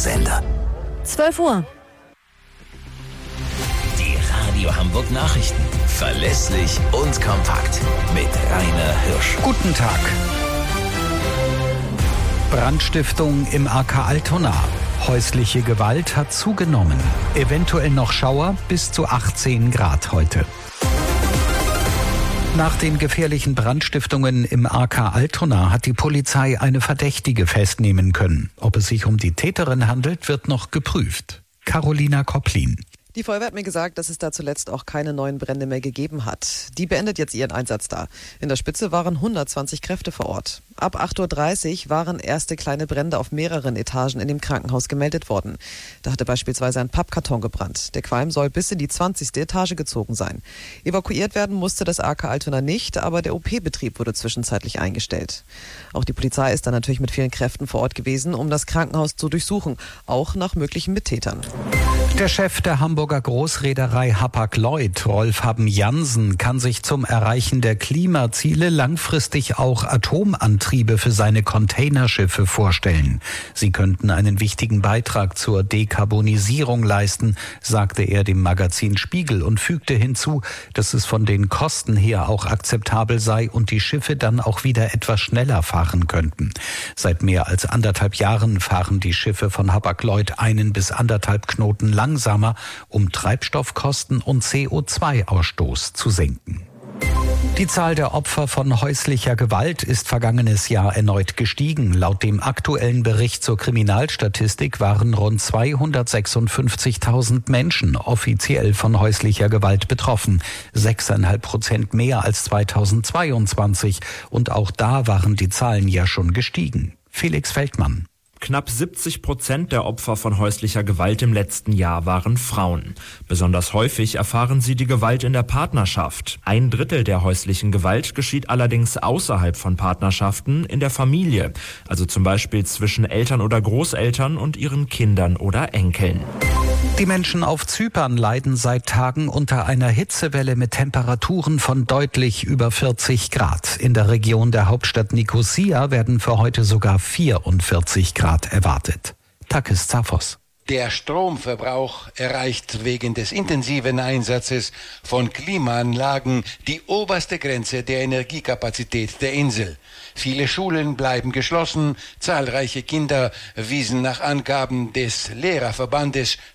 Radiosender. 12 Uhr. Die Radio Hamburg Nachrichten. Verlässlich und kompakt. Mit Rainer Hirsch. Guten Tag. Brandstiftung im AK Altona. Häusliche Gewalt hat zugenommen. Eventuell noch Schauer bis zu 18 Grad heute. Nach den gefährlichen Brandstiftungen im AK Altona hat die Polizei eine Verdächtige festnehmen können. Ob es sich um die Täterin handelt, wird noch geprüft. Carolina Kopplin. Die Feuerwehr hat mir gesagt, dass es da zuletzt auch keine neuen Brände mehr gegeben hat. Die beendet jetzt ihren Einsatz da. In der Spitze waren 120 Kräfte vor Ort. Ab 8.30 Uhr waren erste kleine Brände auf mehreren Etagen in dem Krankenhaus gemeldet worden. Da hatte beispielsweise ein Pappkarton gebrannt. Der Qualm soll bis in die 20. Etage gezogen sein. Evakuiert werden musste das AK Altona nicht, aber der OP-Betrieb wurde zwischenzeitlich eingestellt. Auch die Polizei ist dann natürlich mit vielen Kräften vor Ort gewesen, um das Krankenhaus zu durchsuchen, auch nach möglichen Mittätern. Der Chef der Hamburger Großreederei Hapag-Lloyd, Rolf Haben-Jansen, kann sich zum Erreichen der Klimaziele langfristig auch Atomantriebe für seine Containerschiffe vorstellen. Sie könnten einen wichtigen Beitrag zur Dekarbonisierung leisten, sagte er dem Magazin Spiegel und fügte hinzu, dass es von den Kosten her auch akzeptabel sei und die Schiffe dann auch wieder etwas schneller fahren könnten. Seit mehr als 1,5 Jahren fahren die Schiffe von Hapag-Lloyd 1 bis 1,5 Knoten langsamer, um Treibstoffkosten und CO2-Ausstoß zu senken. Die Zahl der Opfer von häuslicher Gewalt ist vergangenes Jahr erneut gestiegen. Laut dem aktuellen Bericht zur Kriminalstatistik waren rund 256.000 Menschen offiziell von häuslicher Gewalt betroffen. 6,5% mehr als 2022. Und auch da waren die Zahlen ja schon gestiegen. Felix Feldmann. Knapp 70% der Opfer von häuslicher Gewalt im letzten Jahr waren Frauen. Besonders häufig erfahren sie die Gewalt in der Partnerschaft. 1/3 der häuslichen Gewalt geschieht allerdings außerhalb von Partnerschaften in der Familie. Also zum Beispiel zwischen Eltern oder Großeltern und ihren Kindern oder Enkeln. Die Menschen auf Zypern leiden seit Tagen unter einer Hitzewelle mit Temperaturen von deutlich über 40 Grad. In der Region der Hauptstadt Nikosia werden für heute sogar 44 Grad erwartet. Takis Zaphos. Der Stromverbrauch erreicht wegen des intensiven Einsatzes von Klimaanlagen die oberste Grenze der Energiekapazität der Insel. Viele Schulen bleiben geschlossen, zahlreiche Kinder wiesen nach Angaben des Lehrerverbandes